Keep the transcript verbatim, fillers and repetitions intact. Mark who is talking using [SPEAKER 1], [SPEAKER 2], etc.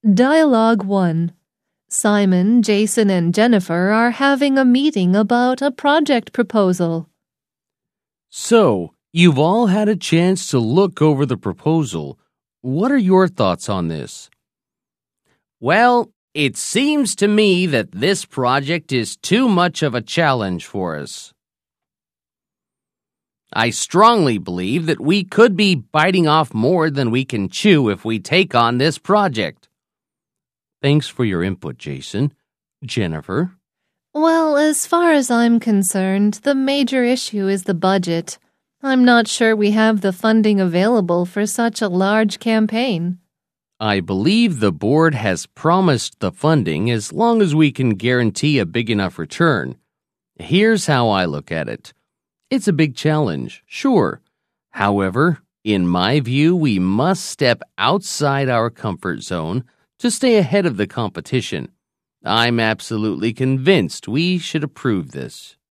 [SPEAKER 1] Dialogue one. Simon, Jason, and Jennifer are having a meeting about a project proposal.
[SPEAKER 2] So, you've all had a chance to look over the proposal. What are your thoughts on this?
[SPEAKER 3] Well, it seems to me that this project is too much of a challenge for us. I strongly believe that we could be biting off more than we can chew if we take on this project.
[SPEAKER 2] Thanks for your input, Jason. Jennifer?
[SPEAKER 1] Well, as far as I'm concerned, the major issue is the budget. I'm not sure we have the funding available for such a large campaign.
[SPEAKER 2] I believe the board has promised the funding as long as we can guarantee a big enough return. Here's how I look at it. It's a big challenge, sure. However, in my view, we must step outside our comfort zone to stay ahead of the competition. I'm absolutely convinced we should approve this.